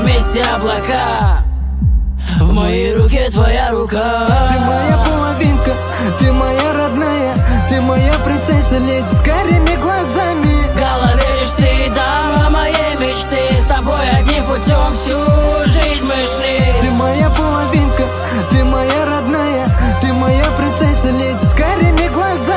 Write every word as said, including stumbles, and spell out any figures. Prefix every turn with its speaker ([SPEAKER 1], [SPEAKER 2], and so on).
[SPEAKER 1] вместе облака. В моей руке твоя рука.
[SPEAKER 2] Ты моя половинка, ты моя родная, ты моя принцесса, леди с карими глазами.
[SPEAKER 1] В голове лишь ты, дама моей мечты. С тобой одним путем всю жизнь мы шли.
[SPEAKER 2] Ты моя половинка, ты моя родная, ты моя принцесса, леди с карими глазами.